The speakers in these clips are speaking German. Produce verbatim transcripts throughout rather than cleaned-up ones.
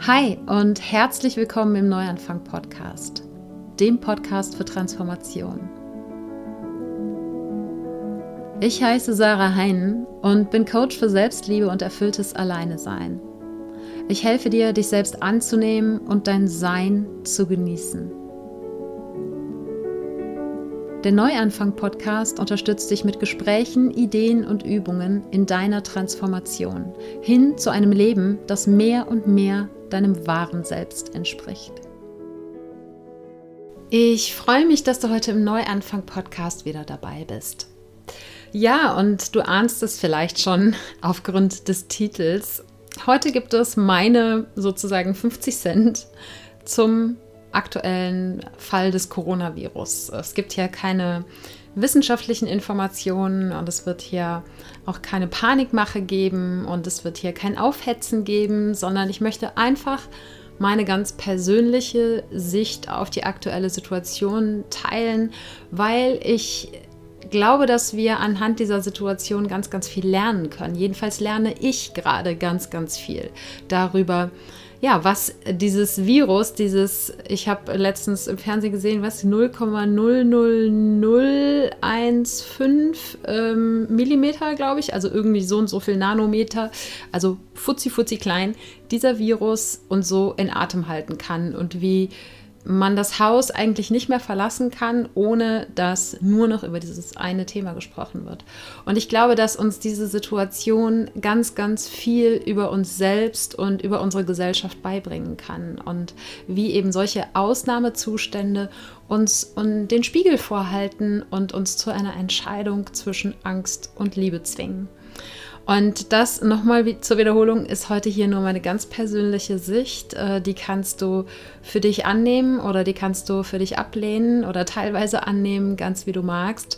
Hi und herzlich willkommen im Neuanfang-Podcast, dem Podcast für Transformation. Ich heiße Sarah Heinen und bin Coach für Selbstliebe und erfülltes Alleinesein. Ich helfe dir, dich selbst anzunehmen und dein Sein zu genießen. Der Neuanfang-Podcast unterstützt dich mit Gesprächen, Ideen und Übungen in deiner Transformation hin zu einem Leben, das mehr und mehr deinem wahren Selbst entspricht. Ich freue mich, dass du heute im Neuanfang-Podcast wieder dabei bist. Ja, und du ahnst es vielleicht schon aufgrund des Titels. Heute gibt es meine sozusagen fünfzig Cent zum aktuellen Fall des Coronavirus. Es gibt hier keine wissenschaftlichen Informationen und es wird hier auch keine Panikmache geben und es wird hier kein Aufhetzen geben, sondern ich möchte einfach meine ganz persönliche Sicht auf die aktuelle Situation teilen, weil ich glaube, dass wir anhand dieser Situation ganz, ganz viel lernen können. Jedenfalls lerne ich gerade ganz, ganz viel darüber, ja, was dieses Virus, dieses, ich habe letztens im Fernsehen gesehen, was null Komma null null null eins fünf ähm, Millimeter, glaube ich, also irgendwie so und so viel Nanometer, also futzi futzi klein, dieser Virus und so in Atem halten kann und wie man das Haus eigentlich nicht mehr verlassen kann, ohne dass nur noch über dieses eine Thema gesprochen wird. Und ich glaube, dass uns diese Situation ganz, ganz viel über uns selbst und über unsere Gesellschaft beibringen kann und wie eben solche Ausnahmezustände uns und den Spiegel vorhalten und uns zu einer Entscheidung zwischen Angst und Liebe zwingen. Und das nochmal zur Wiederholung ist heute hier nur meine ganz persönliche Sicht. Die kannst du für dich annehmen oder die kannst du für dich ablehnen oder teilweise annehmen, ganz wie du magst.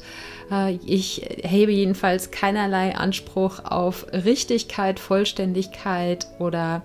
Ich hebe jedenfalls keinerlei Anspruch auf Richtigkeit, Vollständigkeit oder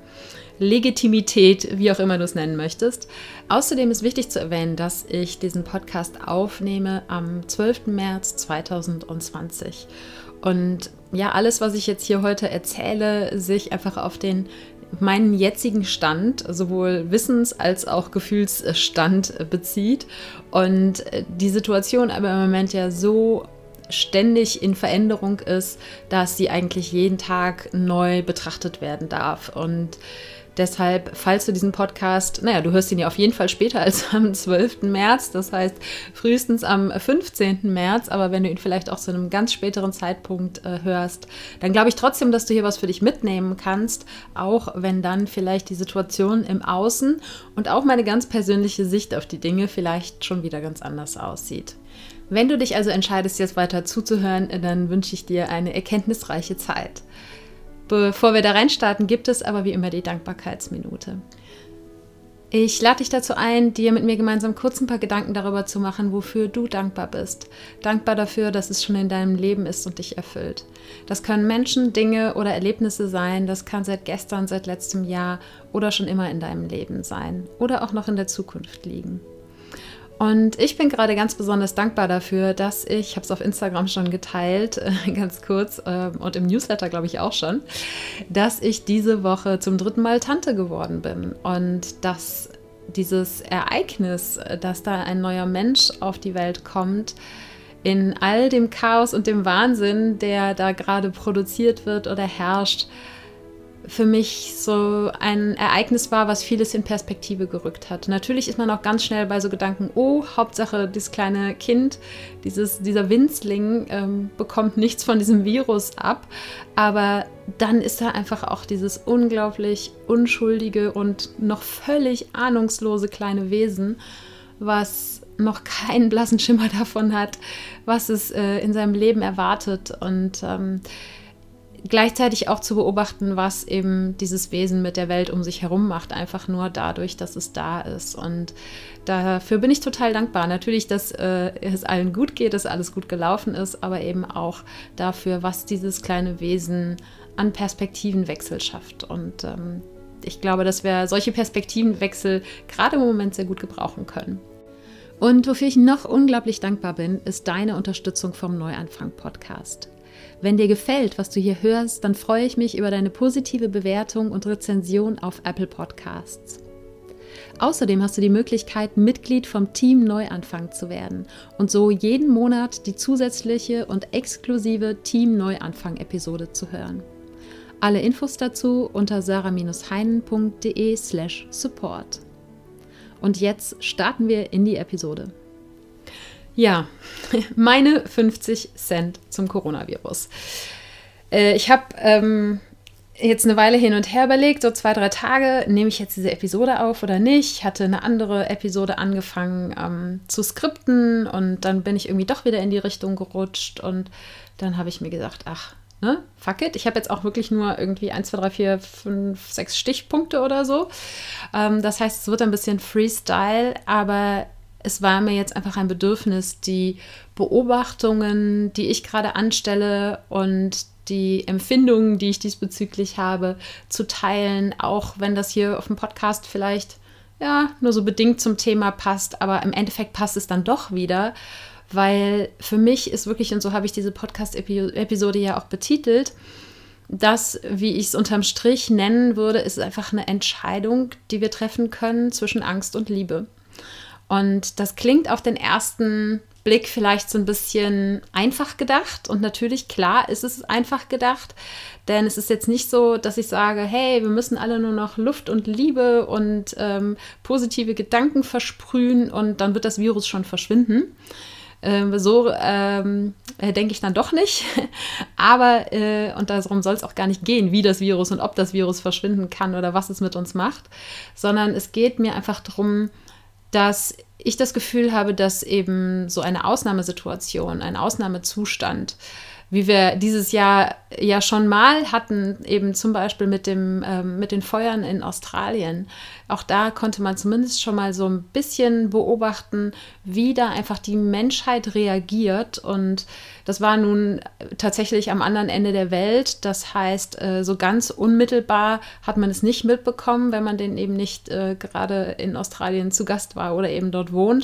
Legitimität, wie auch immer du es nennen möchtest. Außerdem ist wichtig zu erwähnen, dass ich diesen Podcast aufnehme am zwölften März zweitausendzwanzig. Und ja, alles, was ich jetzt hier heute erzähle, sich einfach auf den meinen jetzigen Stand, sowohl Wissens- als auch Gefühlsstand bezieht. Und die Situation aber im Moment ja so ständig in Veränderung ist, dass sie eigentlich jeden Tag neu betrachtet werden darf. Und deshalb, falls du diesen Podcast, naja, du hörst ihn ja auf jeden Fall später als am zwölften März, das heißt frühestens am fünfzehnten März, aber wenn du ihn vielleicht auch zu einem ganz späteren Zeitpunkt äh, hörst, dann glaube ich trotzdem, dass du hier was für dich mitnehmen kannst, auch wenn dann vielleicht die Situation im Außen und auch meine ganz persönliche Sicht auf die Dinge vielleicht schon wieder ganz anders aussieht. Wenn du dich also entscheidest, jetzt weiter zuzuhören, dann wünsche ich dir eine erkenntnisreiche Zeit. Bevor wir da reinstarten, gibt es aber wie immer die Dankbarkeitsminute. Ich lade dich dazu ein, dir mit mir gemeinsam kurz ein paar Gedanken darüber zu machen, wofür du dankbar bist. Dankbar dafür, dass es schon in deinem Leben ist und dich erfüllt. Das können Menschen, Dinge oder Erlebnisse sein. Das kann seit gestern, seit letztem Jahr oder schon immer in deinem Leben sein oder auch noch in der Zukunft liegen. Und ich bin gerade ganz besonders dankbar dafür, dass ich, ich habe es auf Instagram schon geteilt, äh, ganz kurz, äh, und im Newsletter glaube ich auch schon, dass ich diese Woche zum dritten Mal Tante geworden bin. Und dass dieses Ereignis, dass da ein neuer Mensch auf die Welt kommt, in all dem Chaos und dem Wahnsinn, der da gerade produziert wird oder herrscht, für mich so ein Ereignis war, was vieles in Perspektive gerückt hat. Natürlich ist man auch ganz schnell bei so Gedanken, oh, Hauptsache dieses kleine Kind, dieses, dieser Winzling ähm, bekommt nichts von diesem Virus ab. Aber dann ist da einfach auch dieses unglaublich unschuldige und noch völlig ahnungslose kleine Wesen, was noch keinen blassen Schimmer davon hat, was es äh, in seinem Leben erwartet und ähm, gleichzeitig auch zu beobachten, was eben dieses Wesen mit der Welt um sich herum macht, einfach nur dadurch, dass es da ist. Und dafür bin ich total dankbar. Natürlich, dass äh, es allen gut geht, dass alles gut gelaufen ist, aber eben auch dafür, was dieses kleine Wesen an Perspektivenwechsel schafft. Und ähm, ich glaube, dass wir solche Perspektivenwechsel gerade im Moment sehr gut gebrauchen können. Und wofür ich noch unglaublich dankbar bin, ist deine Unterstützung vom Neuanfang-Podcast. Wenn dir gefällt, was du hier hörst, dann freue ich mich über deine positive Bewertung und Rezension auf Apple Podcasts. Außerdem hast du die Möglichkeit, Mitglied vom Team Neuanfang zu werden und so jeden Monat die zusätzliche und exklusive Team Neuanfang-Episode zu hören. Alle Infos dazu unter sarah-heinen.de slash support. Und jetzt starten wir in die Episode. Ja, meine fünfzig Cent zum Coronavirus. Äh, ich habe ähm, jetzt eine Weile hin und her überlegt, so zwei, drei Tage, nehme ich jetzt diese Episode auf oder nicht. Ich hatte eine andere Episode angefangen ähm, zu skripten und dann bin ich irgendwie doch wieder in die Richtung gerutscht und dann habe ich mir gesagt, ach, ne, fuck it. Ich habe jetzt auch wirklich nur irgendwie eins, zwei, drei, vier, fünf, sechs Stichpunkte oder so. Ähm, das heißt, es wird ein bisschen Freestyle, aber es war mir jetzt einfach ein Bedürfnis, die Beobachtungen, die ich gerade anstelle und die Empfindungen, die ich diesbezüglich habe, zu teilen, auch wenn das hier auf dem Podcast vielleicht ja nur so bedingt zum Thema passt, aber im Endeffekt passt es dann doch wieder, weil für mich ist wirklich, und so habe ich diese Podcast-Episode ja auch betitelt, das, wie ich es unterm Strich nennen würde, ist einfach eine Entscheidung, die wir treffen können zwischen Angst und Liebe. Und das klingt auf den ersten Blick vielleicht so ein bisschen einfach gedacht. Und natürlich, klar, ist es einfach gedacht. Denn es ist jetzt nicht so, dass ich sage, hey, wir müssen alle nur noch Luft und Liebe und ähm, positive Gedanken versprühen und dann wird das Virus schon verschwinden. Ähm, so ähm, denke ich dann doch nicht. Aber, äh, und darum soll es auch gar nicht gehen, wie das Virus und ob das Virus verschwinden kann oder was es mit uns macht. Sondern es geht mir einfach darum, dass ich das Gefühl habe, dass eben so eine Ausnahmesituation, ein Ausnahmezustand, wie wir dieses Jahr ja schon mal hatten, eben zum Beispiel mit dem, ähm, mit den Feuern in Australien. Auch da konnte man zumindest schon mal so ein bisschen beobachten, wie da einfach die Menschheit reagiert. Und das war nun tatsächlich am anderen Ende der Welt. Das heißt, äh, so ganz unmittelbar hat man es nicht mitbekommen, wenn man denn eben nicht äh, gerade in Australien zu Gast war oder eben dort wohnt.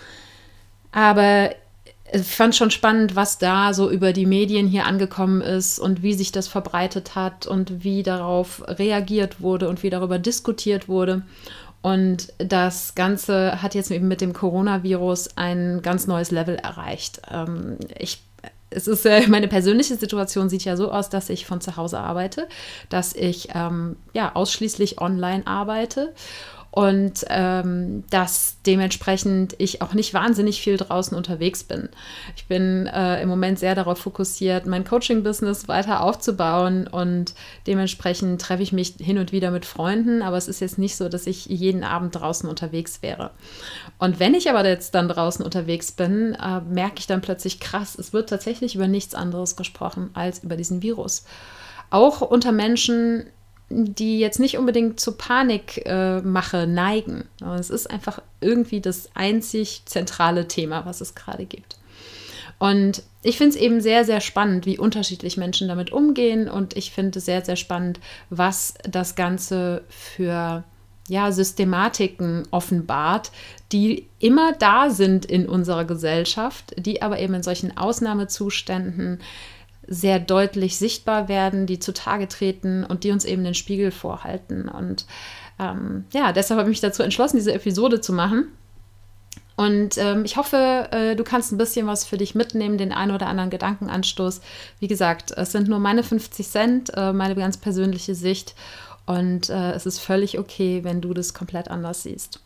Aber ich fand schon spannend, was da so über die Medien hier angekommen ist und wie sich das verbreitet hat und wie darauf reagiert wurde und wie darüber diskutiert wurde. Und das Ganze hat jetzt eben mit dem Coronavirus ein ganz neues Level erreicht. Ähm, ich Es ist, äh, meine persönliche Situation sieht ja so aus, dass ich von zu Hause arbeite, dass ich ähm, ja ausschließlich online arbeite. Und ähm, dass dementsprechend ich auch nicht wahnsinnig viel draußen unterwegs bin. Ich bin äh, im Moment sehr darauf fokussiert, mein Coaching-Business weiter aufzubauen und dementsprechend treffe ich mich hin und wieder mit Freunden, aber es ist jetzt nicht so, dass ich jeden Abend draußen unterwegs wäre. Und wenn ich aber jetzt dann draußen unterwegs bin, äh, merke ich dann plötzlich, krass, es wird tatsächlich über nichts anderes gesprochen als über diesen Virus. Auch unter Menschen, die jetzt nicht unbedingt zur Panikmache äh, neigen. Aber es ist einfach irgendwie das einzig zentrale Thema, was es gerade gibt. Und ich finde es eben sehr, sehr spannend, wie unterschiedlich Menschen damit umgehen. Und ich finde es sehr, sehr spannend, was das Ganze für ja, Systematiken offenbart, die immer da sind in unserer Gesellschaft, die aber eben in solchen Ausnahmezuständen sehr deutlich sichtbar werden, die zutage treten und die uns eben den Spiegel vorhalten. Und ähm, ja, deshalb habe ich mich dazu entschlossen, diese Episode zu machen. Und ähm, ich hoffe, äh, du kannst ein bisschen was für dich mitnehmen, den einen oder anderen Gedankenanstoß. Wie gesagt, es sind nur meine fünfzig Cent, äh, meine ganz persönliche Sicht. Und äh, es ist völlig okay, wenn du das komplett anders siehst.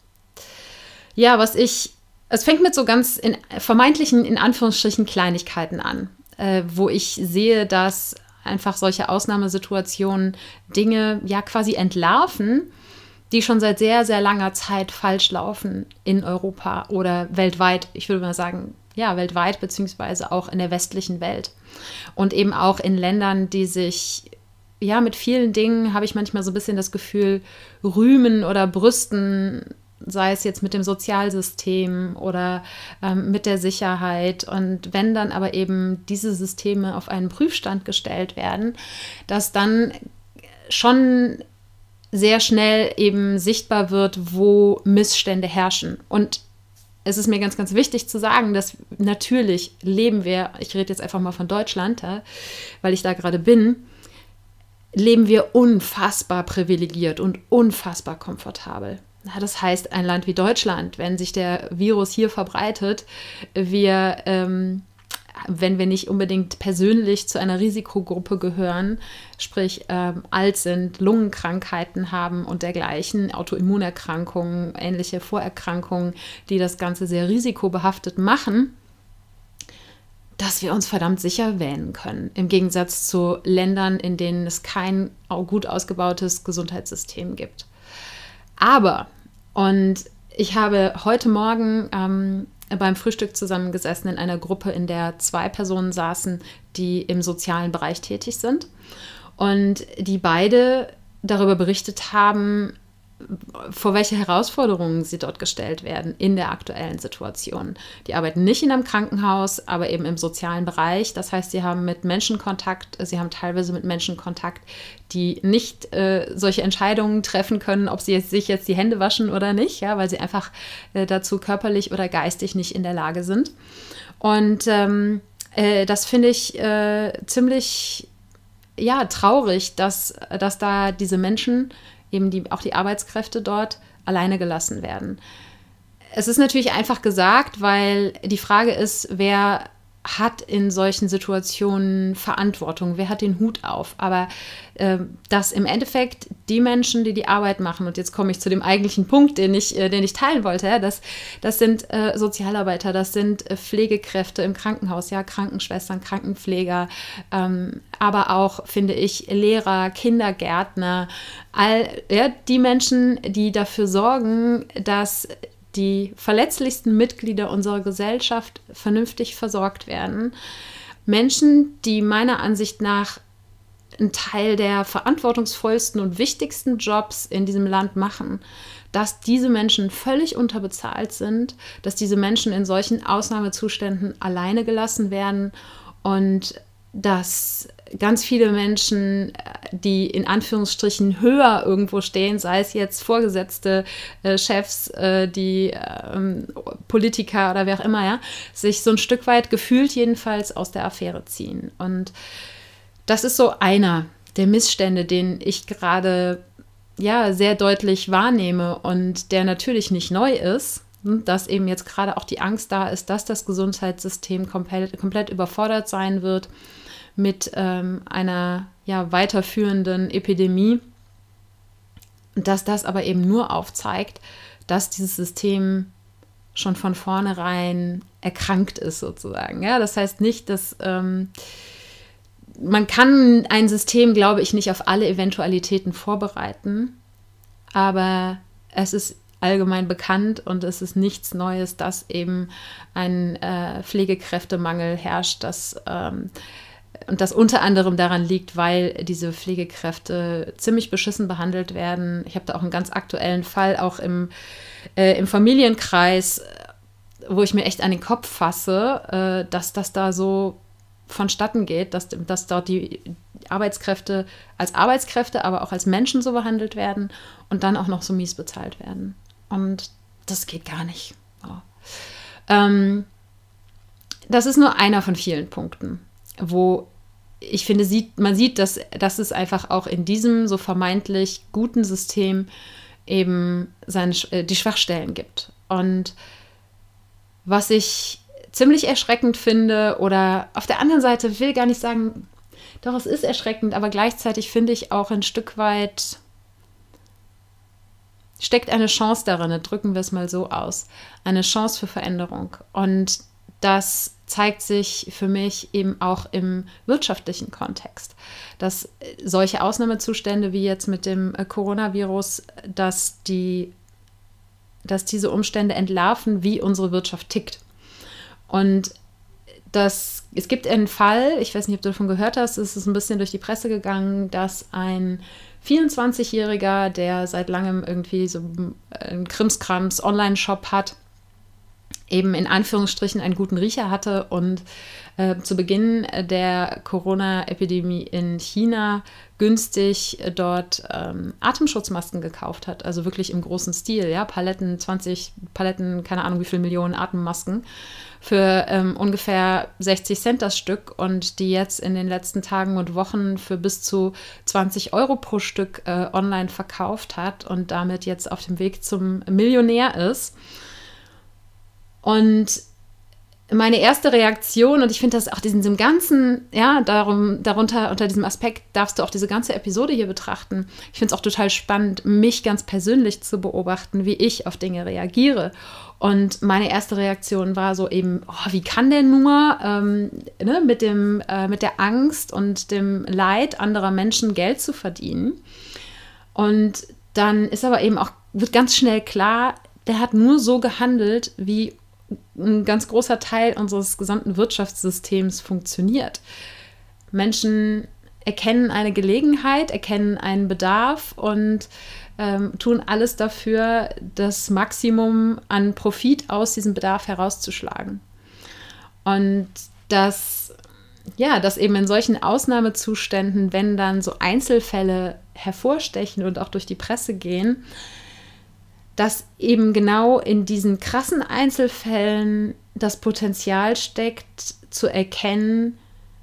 Ja, was ich, es fängt mit so ganz in, vermeintlichen, in Anführungsstrichen, Kleinigkeiten an, äh, wo ich sehe, dass einfach solche Ausnahmesituationen Dinge ja quasi entlarven, die schon seit sehr, sehr langer Zeit falsch laufen in Europa oder weltweit. Ich würde mal sagen, ja, weltweit beziehungsweise auch in der westlichen Welt. Und eben auch in Ländern, die sich, ja, mit vielen Dingen, habe ich manchmal so ein bisschen das Gefühl, rühmen oder brüsten, sei es jetzt mit dem Sozialsystem oder ähm, mit der Sicherheit. Und wenn dann aber eben diese Systeme auf einen Prüfstand gestellt werden, dass dann schon sehr schnell eben sichtbar wird, wo Missstände herrschen. Und es ist mir ganz, ganz wichtig zu sagen, dass natürlich leben wir, ich rede jetzt einfach mal von Deutschland, ja, weil ich da gerade bin, leben wir unfassbar privilegiert und unfassbar komfortabel. Ja, das heißt, ein Land wie Deutschland, wenn sich der Virus hier verbreitet, wir, ähm, wenn wir nicht unbedingt persönlich zu einer Risikogruppe gehören, sprich ähm, alt sind, Lungenkrankheiten haben und dergleichen, Autoimmunerkrankungen, ähnliche Vorerkrankungen, die das Ganze sehr risikobehaftet machen, dass wir uns verdammt sicher wähnen können, im Gegensatz zu Ländern, in denen es kein gut ausgebautes Gesundheitssystem gibt. Aber, und ich habe heute Morgen ähm, beim Frühstück zusammengesessen in einer Gruppe, in der zwei Personen saßen, die im sozialen Bereich tätig sind und die beide darüber berichtet haben, vor welche Herausforderungen sie dort gestellt werden in der aktuellen Situation. Die arbeiten nicht in einem Krankenhaus, aber eben im sozialen Bereich. Das heißt, sie haben mit Menschen Kontakt, sie haben teilweise mit Menschen Kontakt, die nicht äh, solche Entscheidungen treffen können, ob sie jetzt, sich jetzt die Hände waschen oder nicht, ja, weil sie einfach äh, dazu körperlich oder geistig nicht in der Lage sind. Und ähm, äh, das finde ich äh, ziemlich ja, traurig, dass, dass da diese Menschen eben die, auch die Arbeitskräfte dort alleine gelassen werden. Es ist natürlich einfach gesagt, weil die Frage ist, wer hat in solchen Situationen Verantwortung, wer hat den Hut auf. Aber äh, dass im Endeffekt die Menschen, die die Arbeit machen, und jetzt komme ich zu dem eigentlichen Punkt, den ich, äh, den ich teilen wollte, ja, das, das sind äh, Sozialarbeiter, das sind äh, Pflegekräfte im Krankenhaus, ja, Krankenschwestern, Krankenpfleger, ähm, aber auch, finde ich, Lehrer, Kindergärtner, all ja, die Menschen, die dafür sorgen, dass die verletzlichsten Mitglieder unserer Gesellschaft vernünftig versorgt werden. Menschen, die meiner Ansicht nach einen Teil der verantwortungsvollsten und wichtigsten Jobs in diesem Land machen, dass diese Menschen völlig unterbezahlt sind, dass diese Menschen in solchen Ausnahmezuständen alleine gelassen werden und dass ganz viele Menschen, die in Anführungsstrichen höher irgendwo stehen, sei es jetzt Vorgesetzte, äh, Chefs, äh, die äh, Politiker oder wer auch immer, ja, sich so ein Stück weit gefühlt jedenfalls aus der Affäre ziehen. Und das ist so einer der Missstände, den ich gerade ja, sehr deutlich wahrnehme und der natürlich nicht neu ist, dass eben jetzt gerade auch die Angst da ist, dass das Gesundheitssystem komplett, komplett überfordert sein wird mit ähm, einer ja, weiterführenden Epidemie. Und dass das aber eben nur aufzeigt, dass dieses System schon von vornherein erkrankt ist sozusagen. Ja, das heißt nicht, dass ähm, man kann ein System, glaube ich, nicht auf alle Eventualitäten vorbereiten, aber es ist allgemein bekannt und es ist nichts Neues, dass eben ein äh, Pflegekräftemangel herrscht, dass ähm, und das unter anderem daran liegt, weil diese Pflegekräfte ziemlich beschissen behandelt werden. Ich habe da auch einen ganz aktuellen Fall, auch im, äh, im Familienkreis, wo ich mir echt an den Kopf fasse, äh, dass das da so vonstatten geht, dass, dass dort die Arbeitskräfte als Arbeitskräfte, aber auch als Menschen so behandelt werden und dann auch noch so mies bezahlt werden. Und das geht gar nicht. Oh. Ähm, das ist nur einer von vielen Punkten, wo ich finde, sieht, man sieht, dass, dass es einfach auch in diesem so vermeintlich guten System eben seine, die Schwachstellen gibt. Und was ich ziemlich erschreckend finde, oder auf der anderen Seite will gar nicht sagen, doch, es ist erschreckend, aber gleichzeitig finde ich auch ein Stück weit steckt eine Chance darin, drücken wir es mal so aus, eine Chance für Veränderung. Und das zeigt sich für mich eben auch im wirtschaftlichen Kontext, dass solche Ausnahmezustände wie jetzt mit dem Coronavirus, dass die, dass diese Umstände entlarven, wie unsere Wirtschaft tickt. Und das, es gibt einen Fall, ich weiß nicht, ob du davon gehört hast, es ist ein bisschen durch die Presse gegangen, dass ein vierundzwanzigjähriger, der seit langem irgendwie so einen Krimskrams Online-Shop hat, eben in Anführungsstrichen einen guten Riecher hatte und äh, zu Beginn der Corona-Epidemie in China günstig äh, dort ähm, Atemschutzmasken gekauft hat, also wirklich im großen Stil, ja, Paletten, zwanzig Paletten, keine Ahnung wie viele Millionen Atemmasken für ähm, ungefähr sechzig Cent das Stück und die jetzt in den letzten Tagen und Wochen für bis zu zwanzig Euro pro Stück äh, online verkauft hat und damit jetzt auf dem Weg zum Millionär ist. Und meine erste Reaktion, und ich finde das auch diesem ganzen, ja, darum, darunter, unter diesem Aspekt darfst du auch diese ganze Episode hier betrachten. Ich finde es auch total spannend, mich ganz persönlich zu beobachten, wie ich auf Dinge reagiere. Und meine erste Reaktion war so eben, oh, wie kann der nur ähm, ne, mit, dem, äh, mit der Angst und dem Leid anderer Menschen Geld zu verdienen. Und dann ist aber eben auch, wird ganz schnell klar, der hat nur so gehandelt, wie ein ganz großer Teil unseres gesamten Wirtschaftssystems funktioniert. Menschen erkennen eine Gelegenheit, erkennen einen Bedarf und ähm, tun alles dafür, das Maximum an Profit aus diesem Bedarf herauszuschlagen. Und das, ja, dass eben in solchen Ausnahmezuständen, wenn dann so Einzelfälle hervorstechen und auch durch die Presse gehen, dass eben genau in diesen krassen Einzelfällen das Potenzial steckt, zu erkennen,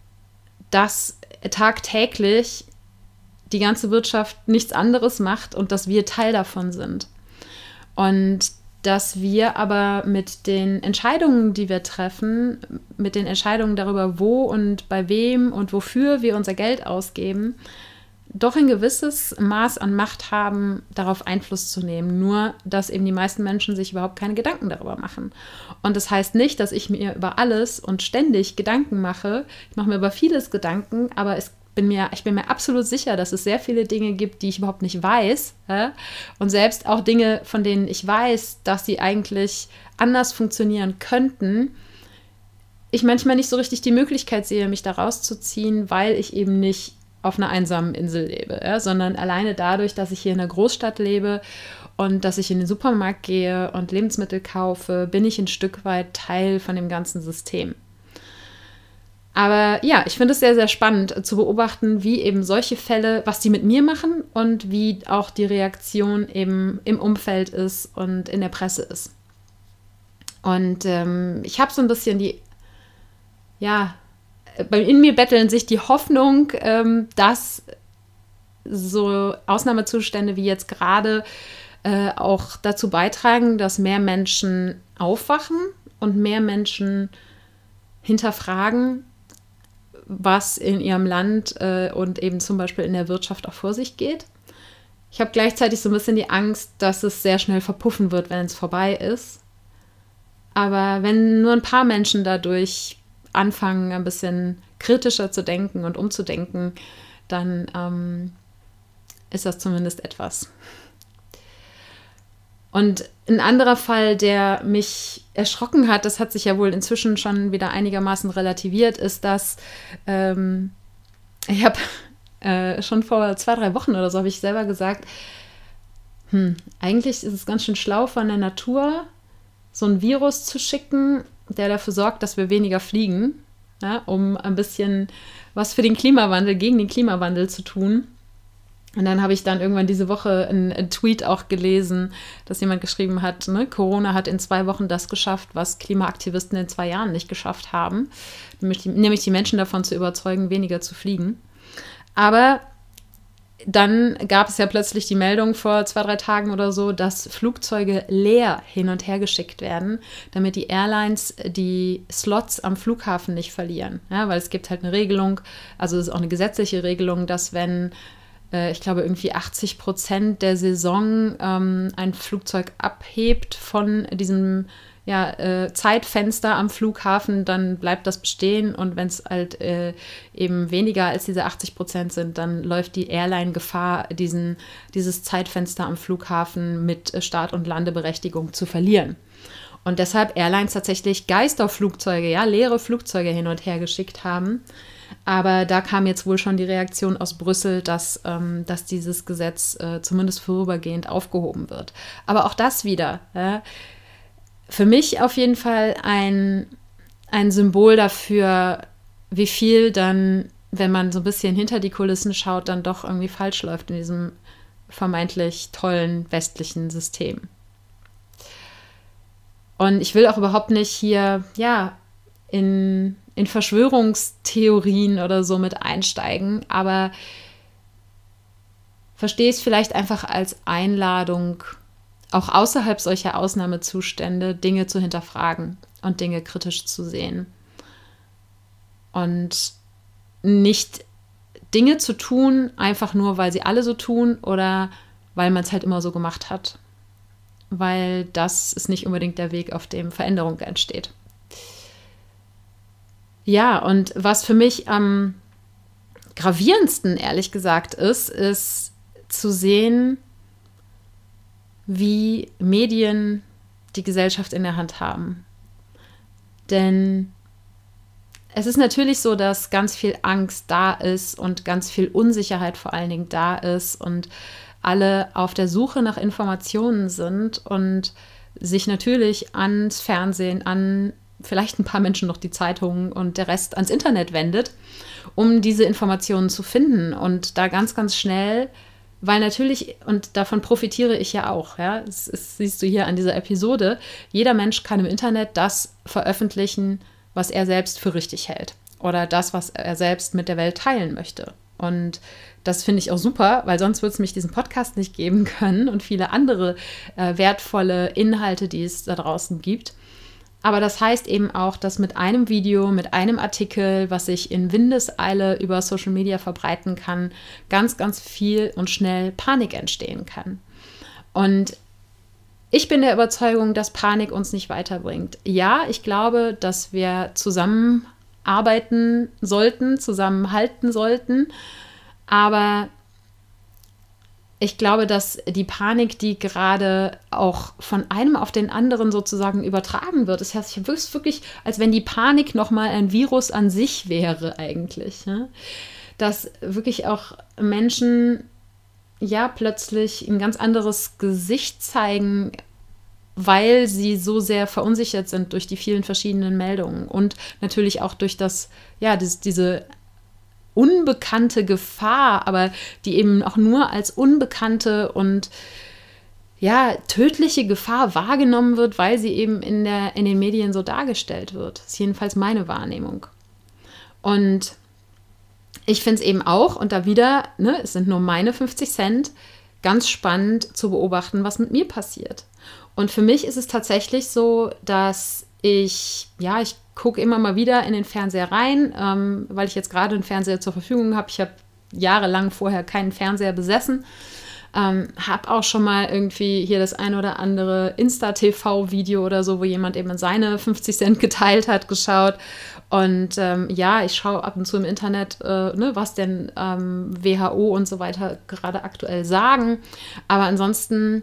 dass tagtäglich die ganze Wirtschaft nichts anderes macht und dass wir Teil davon sind. Und dass wir aber mit den Entscheidungen, die wir treffen, mit den Entscheidungen darüber, wo und bei wem und wofür wir unser Geld ausgeben, doch ein gewisses Maß an Macht haben, darauf Einfluss zu nehmen. Nur, dass eben die meisten Menschen sich überhaupt keine Gedanken darüber machen. Und das heißt nicht, dass ich mir über alles und ständig Gedanken mache. Ich mache mir über vieles Gedanken, aber es bin mir, ich bin mir absolut sicher, dass es sehr viele Dinge gibt, die ich überhaupt nicht weiß. Ja? Und selbst auch Dinge, von denen ich weiß, dass sie eigentlich anders funktionieren könnten, ich manchmal nicht so richtig die Möglichkeit sehe, mich da rauszuziehen, weil ich eben nicht auf einer einsamen Insel lebe, ja, sondern alleine dadurch, dass ich hier in einer Großstadt lebe und dass ich in den Supermarkt gehe und Lebensmittel kaufe, bin ich ein Stück weit Teil von dem ganzen System. Aber ja, ich finde es sehr, sehr spannend zu beobachten, wie eben solche Fälle, was die mit mir machen und wie auch die Reaktion eben im Umfeld ist und in der Presse ist. Und ähm, ich habe so ein bisschen die, ja, in mir betteln sich die Hoffnung, ähm, dass so Ausnahmezustände wie jetzt gerade äh, auch dazu beitragen, dass mehr Menschen aufwachen und mehr Menschen hinterfragen, was in ihrem Land äh, und eben zum Beispiel in der Wirtschaft auch vor sich geht. Ich habe gleichzeitig so ein bisschen die Angst, dass es sehr schnell verpuffen wird, wenn es vorbei ist. Aber wenn nur ein paar Menschen dadurch anfangen, ein bisschen kritischer zu denken und umzudenken, dann ähm, ist das zumindest etwas. Und ein anderer Fall, der mich erschrocken hat, das hat sich ja wohl inzwischen schon wieder einigermaßen relativiert, ist, dass ähm, ich habe äh, schon vor zwei, drei Wochen oder so habe ich selber gesagt, hm, eigentlich ist es ganz schön schlau von der Natur, so ein Virus zu schicken, der dafür sorgt, dass wir weniger fliegen, ja, um ein bisschen was für den Klimawandel, gegen den Klimawandel zu tun. Und dann habe ich dann irgendwann diese Woche einen, einen Tweet auch gelesen, dass jemand geschrieben hat, ne, Corona hat in zwei Wochen das geschafft, was Klimaaktivisten in zwei Jahren nicht geschafft haben, nämlich die, nämlich die Menschen davon zu überzeugen, weniger zu fliegen. Aber dann gab es ja plötzlich die Meldung vor zwei, drei Tagen oder so, dass Flugzeuge leer hin und her geschickt werden, damit die Airlines die Slots am Flughafen nicht verlieren. Ja, weil es gibt halt eine Regelung, also es ist auch eine gesetzliche Regelung, dass wenn, äh, ich glaube, irgendwie achtzig Prozent der Saison ähm, ein Flugzeug abhebt von diesem ja, äh, Zeitfenster am Flughafen, dann bleibt das bestehen und wenn es halt äh, eben weniger als diese achtzig Prozent sind, dann läuft die Airline Gefahr, diesen, dieses Zeitfenster am Flughafen mit äh, Start- und Landeberechtigung zu verlieren. Und deshalb Airlines tatsächlich Geisterflugzeuge, ja, leere Flugzeuge hin und her geschickt haben. Aber da kam jetzt wohl schon die Reaktion aus Brüssel, dass, ähm, dass dieses Gesetz äh, zumindest vorübergehend aufgehoben wird. Aber auch das wieder, ja, für mich auf jeden Fall ein, ein Symbol dafür, wie viel dann, wenn man so ein bisschen hinter die Kulissen schaut, dann doch irgendwie falsch läuft in diesem vermeintlich tollen westlichen System. Und ich will auch überhaupt nicht hier, ja, in, in Verschwörungstheorien oder so mit einsteigen, aber verstehe es vielleicht einfach als Einladung, auch außerhalb solcher Ausnahmezustände Dinge zu hinterfragen und Dinge kritisch zu sehen. Und nicht Dinge zu tun, einfach nur, weil sie alle so tun oder weil man es halt immer so gemacht hat. Weil das ist nicht unbedingt der Weg, auf dem Veränderung entsteht. Ja, und was für mich am gravierendsten, ehrlich gesagt, ist, ist zu sehen, wie Medien die Gesellschaft in der Hand haben. Denn es ist natürlich so, dass ganz viel Angst da ist und ganz viel Unsicherheit vor allen Dingen da ist und alle auf der Suche nach Informationen sind und sich natürlich ans Fernsehen, an vielleicht ein paar Menschen noch die Zeitungen und der Rest ans Internet wendet, um diese Informationen zu finden. Und da ganz, ganz schnell, weil natürlich, und davon profitiere ich ja auch, ja, das ist, siehst du hier an dieser Episode, jeder Mensch kann im Internet das veröffentlichen, was er selbst für richtig hält oder das, was er selbst mit der Welt teilen möchte. Und das finde ich auch super, weil sonst würde es mich diesen Podcast nicht geben können und viele andere äh, wertvolle Inhalte, die es da draußen gibt. Aber das heißt eben auch, dass mit einem Video, mit einem Artikel, was ich in Windeseile über Social Media verbreiten kann, ganz, ganz viel und schnell Panik entstehen kann. Und ich bin der Überzeugung, dass Panik uns nicht weiterbringt. Ja, ich glaube, dass wir zusammenarbeiten sollten, zusammenhalten sollten, aber ich glaube, dass die Panik, die gerade auch von einem auf den anderen sozusagen übertragen wird, es hört sich wirklich, als wenn die Panik nochmal ein Virus an sich wäre eigentlich. Ne? Dass wirklich auch Menschen ja plötzlich ein ganz anderes Gesicht zeigen, weil sie so sehr verunsichert sind durch die vielen verschiedenen Meldungen und natürlich auch durch das, ja, das, diese unbekannte Gefahr, aber die eben auch nur als unbekannte und ja, tödliche Gefahr wahrgenommen wird, weil sie eben in, der, in den Medien so dargestellt wird. Das ist jedenfalls meine Wahrnehmung. Und ich finde es eben auch, und da wieder, ne, es sind nur meine fünfzig Cent, ganz spannend zu beobachten, was mit mir passiert. Und für mich ist es tatsächlich so, dass ich, ja, ich gucke immer mal wieder in den Fernseher rein, ähm, weil ich jetzt gerade einen Fernseher zur Verfügung habe. Ich habe jahrelang vorher keinen Fernseher besessen. Ähm, habe auch schon mal irgendwie hier das ein oder andere Insta-T V-Video oder so, wo jemand eben seine fünfzig Cent geteilt hat, geschaut. Und ähm, ja, ich schaue ab und zu im Internet, äh, ne, was denn ähm, W H O und so weiter gerade aktuell sagen. Aber ansonsten,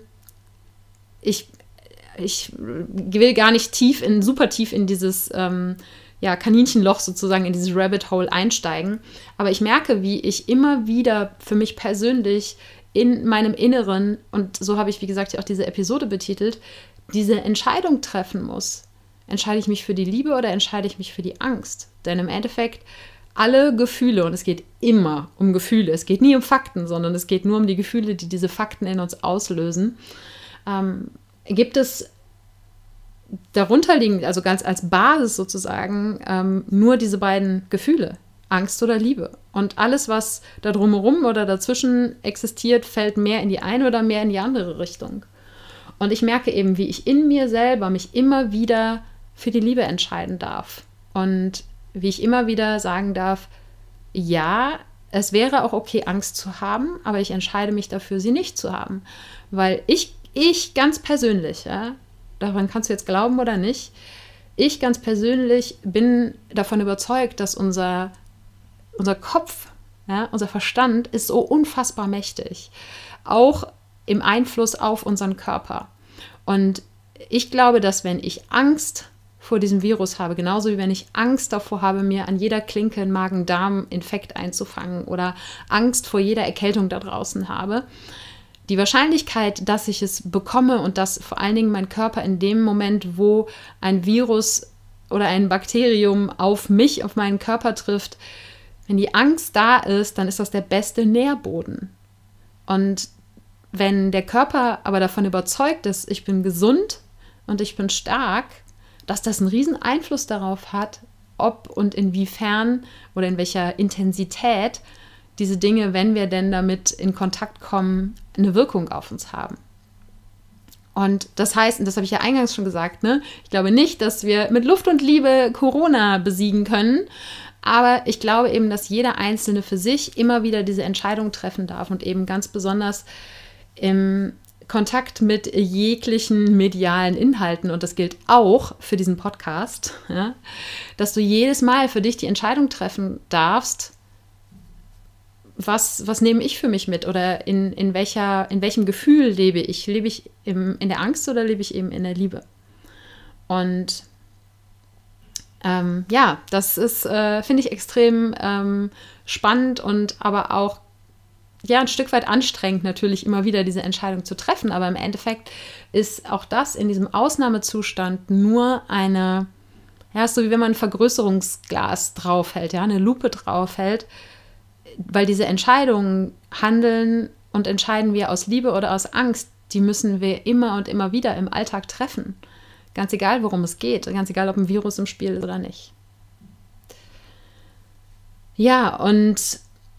ich Ich will gar nicht tief in, super tief in dieses ähm, ja, Kaninchenloch sozusagen, in dieses Rabbit Hole einsteigen. Aber ich merke, wie ich immer wieder für mich persönlich in meinem Inneren, und so habe ich, wie gesagt, auch diese Episode betitelt, diese Entscheidung treffen muss. Entscheide ich mich für die Liebe oder entscheide ich mich für die Angst? Denn im Endeffekt alle Gefühle, und es geht immer um Gefühle, es geht nie um Fakten, sondern es geht nur um die Gefühle, die diese Fakten in uns auslösen, ähm, gibt es darunterliegend, also ganz als Basis sozusagen, ähm, nur diese beiden Gefühle, Angst oder Liebe. Und alles, was da drumherum oder dazwischen existiert, fällt mehr in die eine oder mehr in die andere Richtung. Und ich merke eben, wie ich in mir selber mich immer wieder für die Liebe entscheiden darf. Und wie ich immer wieder sagen darf, ja, es wäre auch okay, Angst zu haben, aber ich entscheide mich dafür, sie nicht zu haben. Weil ich Ich ganz persönlich, ja, daran kannst du jetzt glauben oder nicht, ich ganz persönlich bin davon überzeugt, dass unser, unser Kopf, ja, unser Verstand ist so unfassbar mächtig, auch im Einfluss auf unseren Körper. Und ich glaube, dass wenn ich Angst vor diesem Virus habe, genauso wie wenn ich Angst davor habe, mir an jeder Klinke einen Magen-Darm-Infekt einzufangen oder Angst vor jeder Erkältung da draußen habe, die Wahrscheinlichkeit, dass ich es bekomme und dass vor allen Dingen mein Körper in dem Moment, wo ein Virus oder ein Bakterium auf mich, auf meinen Körper trifft, wenn die Angst da ist, dann ist das der beste Nährboden. Und wenn der Körper aber davon überzeugt ist, ich bin gesund und ich bin stark, dass das einen riesen Einfluss darauf hat, ob und inwiefern oder in welcher Intensität diese Dinge, wenn wir denn damit in Kontakt kommen, eine Wirkung auf uns haben. Und das heißt, und das habe ich ja eingangs schon gesagt, ne, ich glaube nicht, dass wir mit Luft und Liebe Corona besiegen können, aber ich glaube eben, dass jeder Einzelne für sich immer wieder diese Entscheidung treffen darf und eben ganz besonders im Kontakt mit jeglichen medialen Inhalten, und das gilt auch für diesen Podcast, ja, dass du jedes Mal für dich die Entscheidung treffen darfst, was, was nehme ich für mich mit oder in, in, welcher, in welchem Gefühl lebe ich? Lebe ich im, in der Angst oder lebe ich eben in der Liebe? Und ähm, ja, das ist, äh, finde ich, extrem ähm, spannend und aber auch ja, ein Stück weit anstrengend natürlich immer wieder diese Entscheidung zu treffen, aber im Endeffekt ist auch das in diesem Ausnahmezustand nur eine, ja, so wie wenn man ein Vergrößerungsglas draufhält, ja, eine Lupe draufhält, weil diese Entscheidungen handeln und entscheiden wir aus Liebe oder aus Angst, die müssen wir immer und immer wieder im Alltag treffen. Ganz egal, worum es geht, ganz egal, ob ein Virus im Spiel ist oder nicht. Ja, und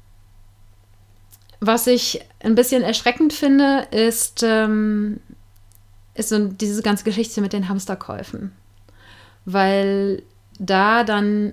was ich ein bisschen erschreckend finde, ist, ähm, ist so diese ganze Geschichte mit den Hamsterkäufen. Weil da dann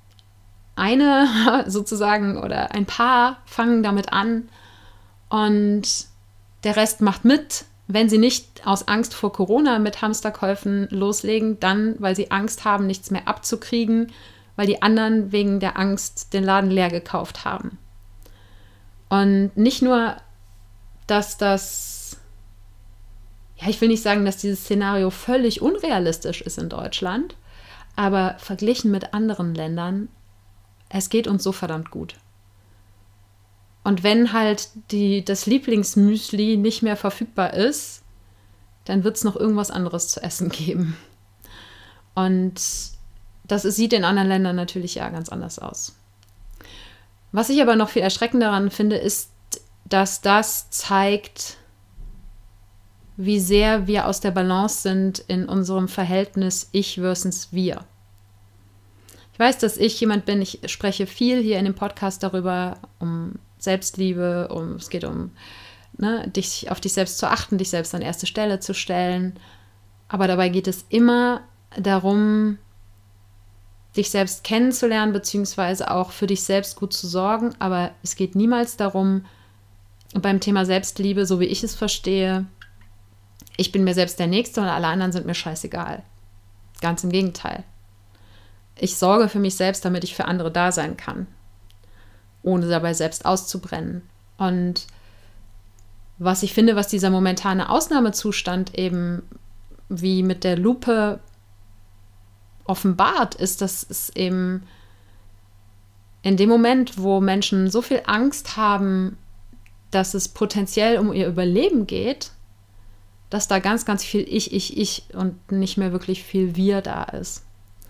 eine sozusagen oder ein Paar fangen damit an und der Rest macht mit. Wenn sie nicht aus Angst vor Corona mit Hamsterkäufen loslegen, dann, weil sie Angst haben, nichts mehr abzukriegen, weil die anderen wegen der Angst den Laden leer gekauft haben. Und nicht nur, dass das, ja, ich will nicht sagen, dass dieses Szenario völlig unrealistisch ist in Deutschland, aber verglichen mit anderen Ländern, es geht uns so verdammt gut. Und wenn halt die, das Lieblingsmüsli nicht mehr verfügbar ist, dann wird es noch irgendwas anderes zu essen geben. Und das sieht in anderen Ländern natürlich ja ganz anders aus. Was ich aber noch viel erschreckender daran finde, ist, dass das zeigt, wie sehr wir aus der Balance sind in unserem Verhältnis Ich versus Wir. Ich weiß, dass ich jemand bin, ich spreche viel hier in dem Podcast darüber, um Selbstliebe, um, es geht um, ne, dich auf dich selbst zu achten, dich selbst an erste Stelle zu stellen. Aber dabei geht es immer darum, dich selbst kennenzulernen, beziehungsweise auch für dich selbst gut zu sorgen. Aber es geht niemals darum, beim Thema Selbstliebe, so wie ich es verstehe, ich bin mir selbst der Nächste und alle anderen sind mir scheißegal. Ganz im Gegenteil. Ich sorge für mich selbst, damit ich für andere da sein kann, ohne dabei selbst auszubrennen. Und was ich finde, was dieser momentane Ausnahmezustand eben wie mit der Lupe offenbart, ist, dass es eben in dem Moment, wo Menschen so viel Angst haben, dass es potenziell um ihr Überleben geht, dass da ganz, ganz viel Ich, Ich, Ich und nicht mehr wirklich viel Wir da ist.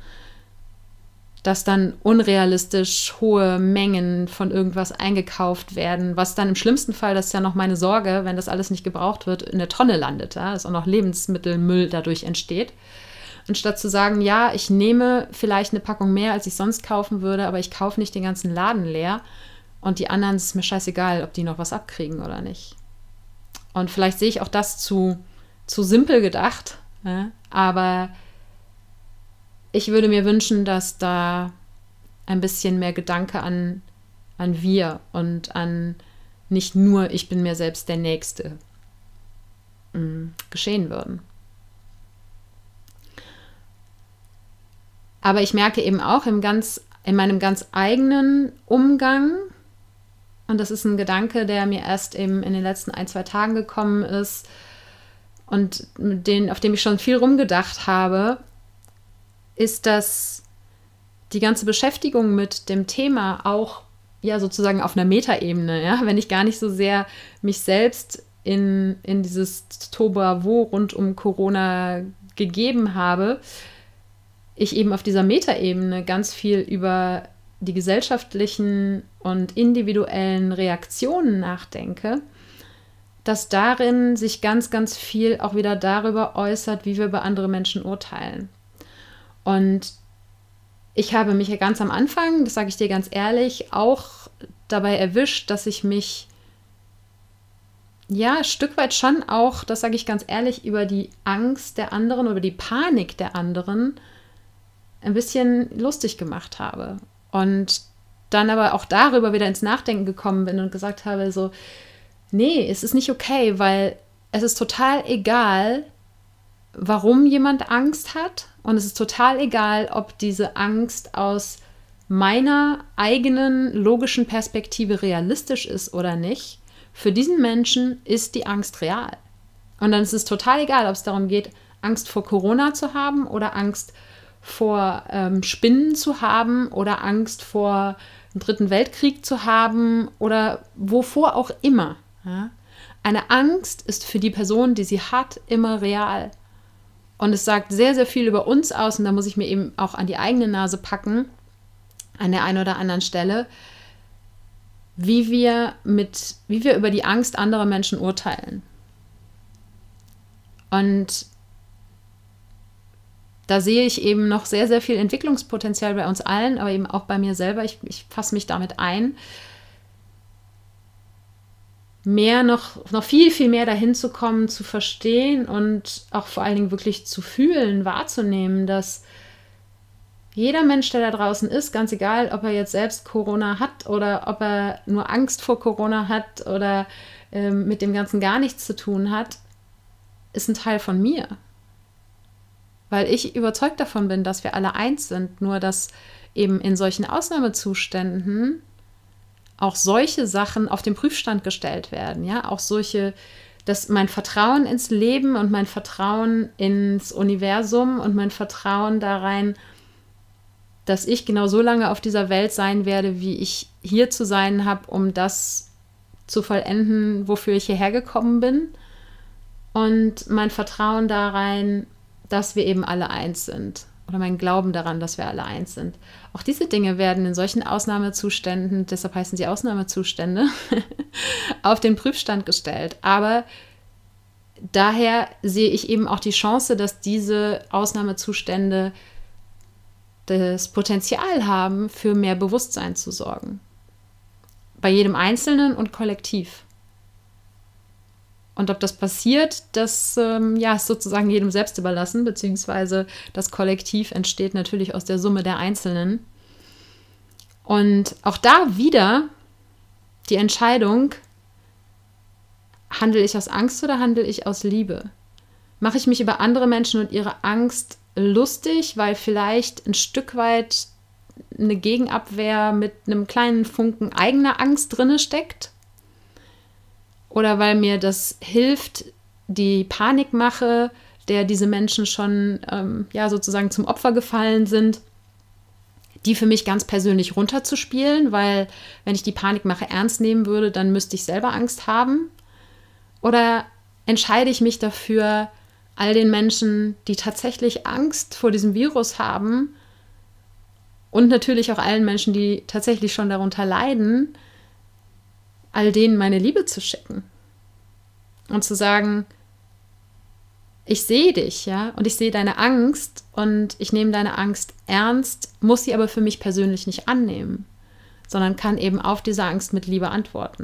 Dass dann unrealistisch hohe Mengen von irgendwas eingekauft werden, was dann im schlimmsten Fall, das ist ja noch meine Sorge, wenn das alles nicht gebraucht wird, in der Tonne landet, ja, dass auch noch Lebensmittelmüll dadurch entsteht. Anstatt zu sagen, ja, ich nehme vielleicht eine Packung mehr, als ich sonst kaufen würde, aber ich kaufe nicht den ganzen Laden leer und die anderen, ist mir scheißegal, ob die noch was abkriegen oder nicht. Und vielleicht sehe ich auch das zu, zu simpel gedacht, ja, aber ich würde mir wünschen, dass da ein bisschen mehr Gedanke an, an wir und an nicht nur ich bin mir selbst der Nächste mh, geschehen würden. Aber ich merke eben auch im ganz, in meinem ganz eigenen Umgang, und das ist ein Gedanke, der mir erst eben in den letzten ein, zwei Tagen gekommen ist und den, auf dem ich schon viel rumgedacht habe, ist, dass die ganze Beschäftigung mit dem Thema auch ja sozusagen auf einer Metaebene, ja, wenn ich gar nicht so sehr mich selbst in, in dieses Tohuwabohu rund um Corona gegeben habe, ich eben auf dieser Metaebene ganz viel über die gesellschaftlichen und individuellen Reaktionen nachdenke, dass darin sich ganz, ganz viel auch wieder darüber äußert, wie wir über andere Menschen urteilen. Und ich habe mich ja ganz am Anfang, das sage ich dir ganz ehrlich, auch dabei erwischt, dass ich mich ja ein Stück weit schon auch, das sage ich ganz ehrlich, über die Angst der anderen, über die Panik der anderen ein bisschen lustig gemacht habe. Und dann aber auch darüber wieder ins Nachdenken gekommen bin und gesagt habe, so, nee, es ist nicht okay, weil es ist total egal, warum jemand Angst hat. Und es ist total egal, ob diese Angst aus meiner eigenen logischen Perspektive realistisch ist oder nicht. Für diesen Menschen ist die Angst real. Und dann ist es total egal, ob es darum geht, Angst vor Corona zu haben oder Angst vor ähm, Spinnen zu haben oder Angst vor einem dritten Weltkrieg zu haben oder wovor auch immer. Ja? Eine Angst ist für die Person, die sie hat, immer real. Und es sagt sehr, sehr viel über uns aus, und da muss ich mir eben auch an die eigene Nase packen, an der einen oder anderen Stelle, wie wir mit, wie wir über die Angst anderer Menschen urteilen. Und da sehe ich eben noch sehr, sehr viel Entwicklungspotenzial bei uns allen, aber eben auch bei mir selber. Ich, ich fasse mich damit ein, mehr noch, noch viel, viel mehr dahin zu kommen, zu verstehen und auch vor allen Dingen wirklich zu fühlen, wahrzunehmen, dass jeder Mensch, der da draußen ist, ganz egal, ob er jetzt selbst Corona hat oder ob er nur Angst vor Corona hat oder ähm, mit dem Ganzen gar nichts zu tun hat, ist ein Teil von mir. Weil ich überzeugt davon bin, dass wir alle eins sind, nur dass eben in solchen Ausnahmezuständen auch solche Sachen auf den Prüfstand gestellt werden, ja, auch solche, dass mein Vertrauen ins Leben und mein Vertrauen ins Universum und mein Vertrauen da rein, dass ich genau so lange auf dieser Welt sein werde, wie ich hier zu sein habe, um das zu vollenden, wofür ich hierher gekommen bin, und mein Vertrauen da rein, dass wir eben alle eins sind. Oder mein Glauben daran, dass wir alle eins sind. Auch diese Dinge werden in solchen Ausnahmezuständen, deshalb heißen sie Ausnahmezustände, auf den Prüfstand gestellt. Aber daher sehe ich eben auch die Chance, dass diese Ausnahmezustände das Potenzial haben, für mehr Bewusstsein zu sorgen. Bei jedem Einzelnen und kollektiv. Und ob das passiert, das ähm, ja, ist sozusagen jedem selbst überlassen, beziehungsweise das Kollektiv entsteht natürlich aus der Summe der Einzelnen. Und auch da wieder die Entscheidung, handle ich aus Angst oder handle ich aus Liebe? Mache ich mich über andere Menschen und ihre Angst lustig, weil vielleicht ein Stück weit eine Gegenabwehr mit einem kleinen Funken eigener Angst drinne steckt? Oder weil mir das hilft, die Panikmache, der diese Menschen schon ähm, ja, sozusagen zum Opfer gefallen sind, die für mich ganz persönlich runterzuspielen, weil wenn ich die Panikmache ernst nehmen würde, dann müsste ich selber Angst haben? Oder entscheide ich mich dafür, all den Menschen, die tatsächlich Angst vor diesem Virus haben, und natürlich auch allen Menschen, die tatsächlich schon darunter leiden, all denen meine Liebe zu schicken und zu sagen, ich sehe dich, ja, und ich sehe deine Angst und ich nehme deine Angst ernst, muss sie aber für mich persönlich nicht annehmen, sondern kann eben auf diese Angst mit Liebe antworten.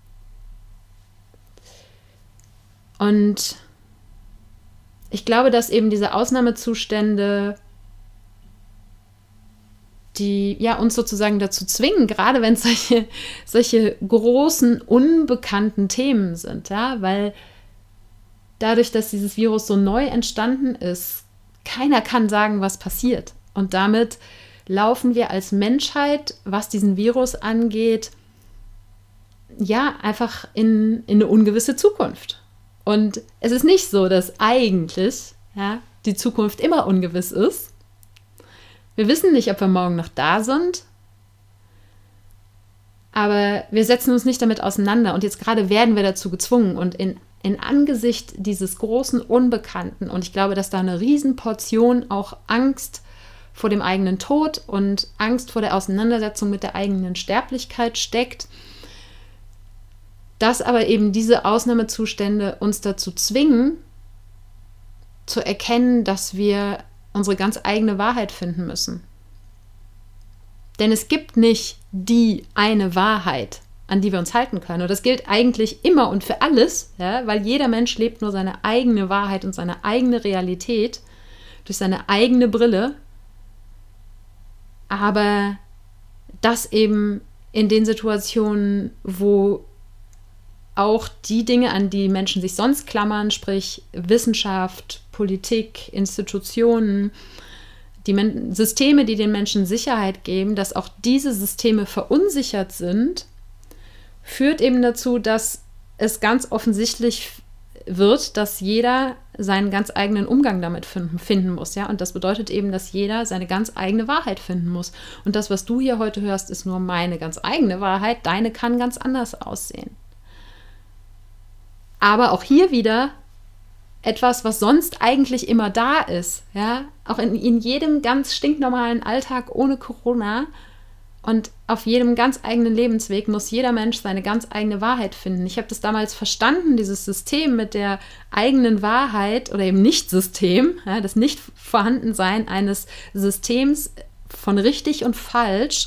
Und ich glaube, dass eben diese Ausnahmezustände, die ja uns sozusagen dazu zwingen, gerade wenn es solche, solche großen, unbekannten Themen sind, ja, weil dadurch, dass dieses Virus so neu entstanden ist, keiner kann sagen, was passiert. Und damit laufen wir als Menschheit, was diesen Virus angeht, ja, einfach in, in eine ungewisse Zukunft. Und es ist nicht so, dass eigentlich ja, die Zukunft immer ungewiss ist. Wir wissen nicht, ob wir morgen noch da sind. Aber wir setzen uns nicht damit auseinander und jetzt gerade werden wir dazu gezwungen und in, in Angesicht dieses großen Unbekannten und ich glaube, dass da eine Riesenportion auch Angst vor dem eigenen Tod und Angst vor der Auseinandersetzung mit der eigenen Sterblichkeit steckt, dass aber eben diese Ausnahmezustände uns dazu zwingen, zu erkennen, dass wir unsere ganz eigene Wahrheit finden müssen. Denn es gibt nicht die eine Wahrheit, an die wir uns halten können. Und das gilt eigentlich immer und für alles, ja, weil jeder Mensch lebt nur seine eigene Wahrheit und seine eigene Realität durch seine eigene Brille. Aber das eben in den Situationen, wo auch die Dinge, an die Menschen sich sonst klammern, sprich Wissenschaft, Politik, Institutionen, die Men- Systeme, die den Menschen Sicherheit geben, dass auch diese Systeme verunsichert sind, führt eben dazu, dass es ganz offensichtlich wird, dass jeder seinen ganz eigenen Umgang damit finden, finden muss. Ja? Und das bedeutet eben, dass jeder seine ganz eigene Wahrheit finden muss. Und das, was du hier heute hörst, ist nur meine ganz eigene Wahrheit. Deine kann ganz anders aussehen. Aber auch hier wieder etwas, was sonst eigentlich immer da ist, ja, auch in, in jedem ganz stinknormalen Alltag ohne Corona und auf jedem ganz eigenen Lebensweg muss jeder Mensch seine ganz eigene Wahrheit finden. Ich habe das damals verstanden, dieses System mit der eigenen Wahrheit oder eben Nicht-System, ja, das Nicht-Vorhandensein eines Systems von richtig und falsch,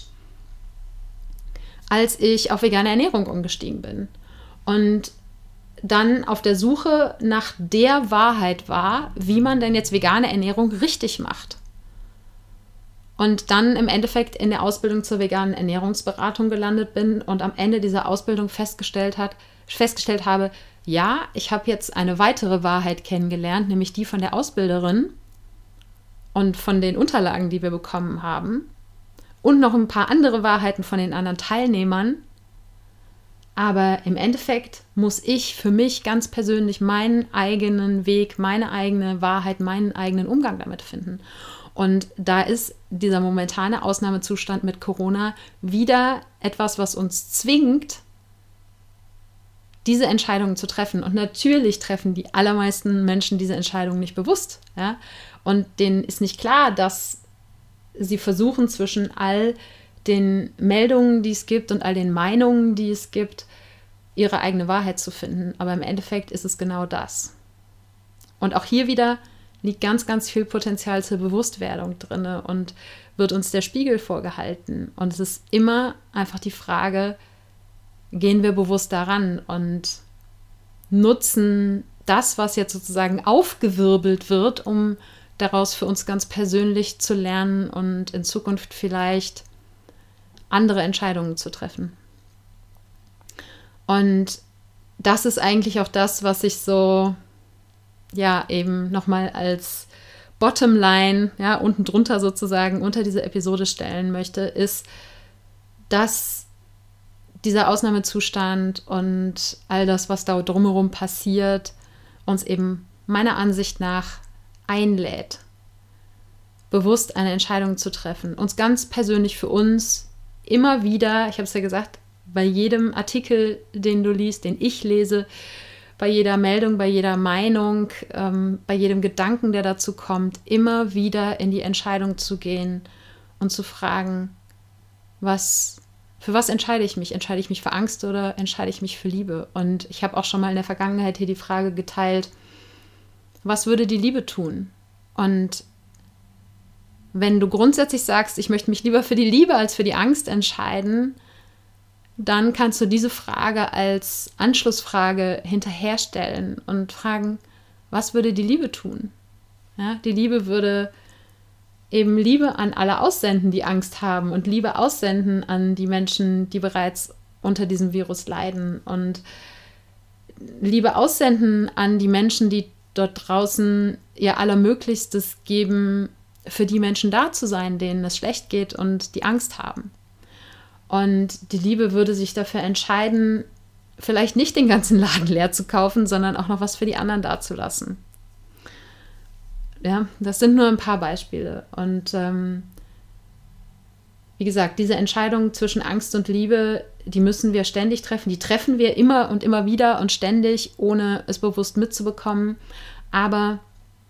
als ich auf vegane Ernährung umgestiegen bin. Und dann auf der Suche nach der Wahrheit war, wie man denn jetzt vegane Ernährung richtig macht. Und dann im Endeffekt in der Ausbildung zur veganen Ernährungsberatung gelandet bin und am Ende dieser Ausbildung festgestellt, hat, festgestellt habe, ja, ich habe jetzt eine weitere Wahrheit kennengelernt, nämlich die von der Ausbilderin und von den Unterlagen, die wir bekommen haben und noch ein paar andere Wahrheiten von den anderen Teilnehmern. Aber im Endeffekt muss ich für mich ganz persönlich meinen eigenen Weg, meine eigene Wahrheit, meinen eigenen Umgang damit finden. Und da ist dieser momentane Ausnahmezustand mit Corona wieder etwas, was uns zwingt, diese Entscheidungen zu treffen. Und natürlich treffen die allermeisten Menschen diese Entscheidungen nicht bewusst. Ja? Und denen ist nicht klar, dass sie versuchen, zwischen all den Meldungen, die es gibt und all den Meinungen, die es gibt, ihre eigene Wahrheit zu finden. Aber im Endeffekt ist es genau das. Und auch hier wieder liegt ganz, ganz viel Potenzial zur Bewusstwerdung drin und wird uns der Spiegel vorgehalten. Und es ist immer einfach die Frage, gehen wir bewusst daran und nutzen das, was jetzt sozusagen aufgewirbelt wird, um daraus für uns ganz persönlich zu lernen und in Zukunft vielleicht andere Entscheidungen zu treffen. Und das ist eigentlich auch das, was ich so, ja, eben nochmal als Bottomline, ja, unten drunter sozusagen unter diese Episode stellen möchte, ist, dass dieser Ausnahmezustand und all das, was da drumherum passiert, uns eben meiner Ansicht nach einlädt, bewusst eine Entscheidung zu treffen, uns ganz persönlich für uns immer wieder, ich habe es ja gesagt, bei jedem Artikel, den du liest, den ich lese, bei jeder Meldung, bei jeder Meinung, ähm, bei jedem Gedanken, der dazu kommt, immer wieder in die Entscheidung zu gehen und zu fragen, was, für was entscheide ich mich? Entscheide ich mich für Angst oder entscheide ich mich für Liebe? Und ich habe auch schon mal in der Vergangenheit hier die Frage geteilt, was würde die Liebe tun? Und wenn du grundsätzlich sagst, ich möchte mich lieber für die Liebe als für die Angst entscheiden, dann kannst du diese Frage als Anschlussfrage hinterherstellen und fragen, was würde die Liebe tun? Ja, die Liebe würde eben Liebe an alle aussenden, die Angst haben und Liebe aussenden an die Menschen, die bereits unter diesem Virus leiden und Liebe aussenden an die Menschen, die dort draußen ihr Allermöglichstes geben, für die Menschen da zu sein, denen es schlecht geht und die Angst haben. Und die Liebe würde sich dafür entscheiden, vielleicht nicht den ganzen Laden leer zu kaufen, sondern auch noch was für die anderen dazulassen. Ja, das sind nur ein paar Beispiele. Und ähm, wie gesagt, diese Entscheidung zwischen Angst und Liebe, die müssen wir ständig treffen. Die treffen wir immer und immer wieder und ständig, ohne es bewusst mitzubekommen. Aber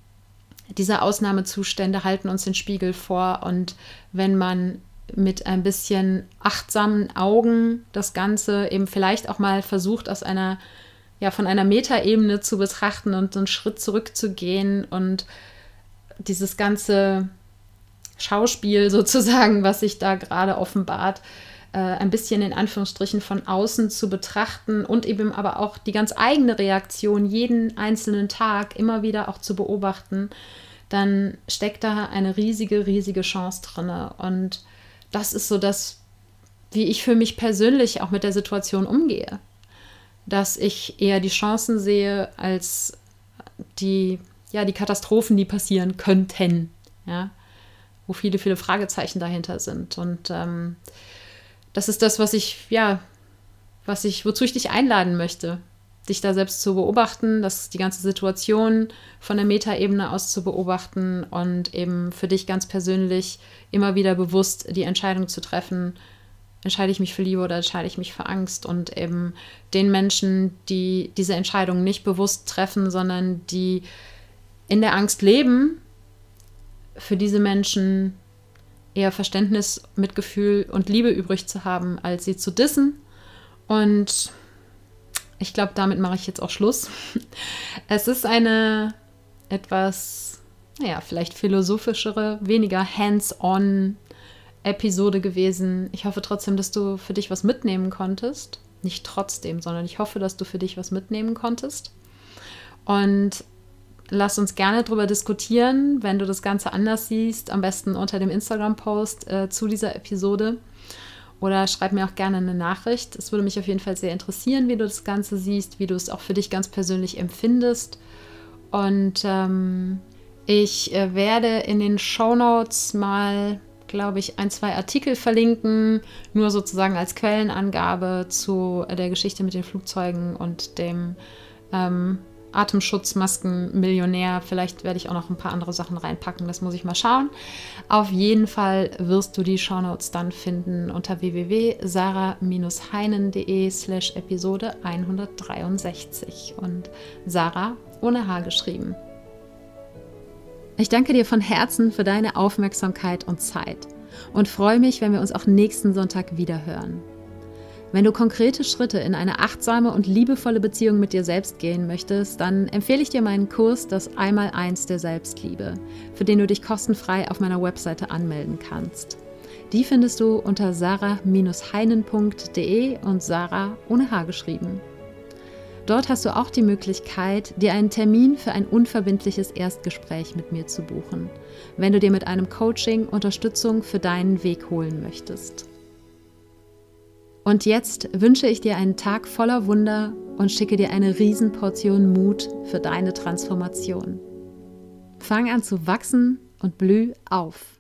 diese Ausnahmezustände halten uns den Spiegel vor. Und wenn man mit ein bisschen achtsamen Augen das Ganze eben vielleicht auch mal versucht, aus einer, ja, von einer Metaebene zu betrachten und einen Schritt zurückzugehen und dieses ganze Schauspiel sozusagen, was sich da gerade offenbart, äh, ein bisschen in Anführungsstrichen von außen zu betrachten und eben aber auch die ganz eigene Reaktion jeden einzelnen Tag immer wieder auch zu beobachten, dann steckt da eine riesige, riesige Chance drin. Und das ist so das, wie ich für mich persönlich auch mit der Situation umgehe. Dass ich eher die Chancen sehe als die, ja, die Katastrophen, die passieren könnten, ja, wo viele, viele Fragezeichen dahinter sind. Und ähm, das ist das, was ich, ja, was ich, wozu ich dich einladen möchte, dich da selbst zu beobachten, das die ganze Situation von der Metaebene aus zu beobachten und eben für dich ganz persönlich immer wieder bewusst die Entscheidung zu treffen, entscheide ich mich für Liebe oder entscheide ich mich für Angst, und eben den Menschen, die diese Entscheidung nicht bewusst treffen, sondern die in der Angst leben, für diese Menschen eher Verständnis, Mitgefühl und Liebe übrig zu haben, als sie zu dissen. Und ich glaube, damit mache ich jetzt auch Schluss. Es ist eine etwas, naja, vielleicht philosophischere, weniger hands-on Episode gewesen. Ich hoffe trotzdem, dass du für dich was mitnehmen konntest. Nicht trotzdem, sondern ich hoffe, dass du für dich was mitnehmen konntest. Und lass uns gerne darüber diskutieren, wenn du das Ganze anders siehst, am besten unter dem Instagram-Post äh, zu dieser Episode. Oder schreib mir auch gerne eine Nachricht. Es würde mich auf jeden Fall sehr interessieren, wie du das Ganze siehst, wie du es auch für dich ganz persönlich empfindest. Und ähm, ich äh, werde in den Shownotes mal, glaube ich, ein, zwei Artikel verlinken, nur sozusagen als Quellenangabe zu äh, der Geschichte mit den Flugzeugen und dem ähm, Atemschutzmasken-Millionär. Vielleicht werde ich auch noch ein paar andere Sachen reinpacken, das muss ich mal schauen. Auf jeden Fall wirst du die Shownotes dann finden unter w w w punkt sarah Bindestrich heinen punkt de slash Episode hundertdreiundsechzig und Sarah ohne H geschrieben. Ich danke dir von Herzen für deine Aufmerksamkeit und Zeit und freue mich, wenn wir uns auch nächsten Sonntag wieder hören. Wenn du konkrete Schritte in eine achtsame und liebevolle Beziehung mit dir selbst gehen möchtest, dann empfehle ich dir meinen Kurs Das Einmaleins der Selbstliebe, für den du dich kostenfrei auf meiner Webseite anmelden kannst. Die findest du unter sarah Bindestrich heinen punkt de und Sarah ohne H geschrieben. Dort hast du auch die Möglichkeit, dir einen Termin für ein unverbindliches Erstgespräch mit mir zu buchen, wenn du dir mit einem Coaching Unterstützung für deinen Weg holen möchtest. Und jetzt wünsche ich dir einen Tag voller Wunder und schicke dir eine Riesenportion Mut für deine Transformation. Fang an zu wachsen und blüh auf.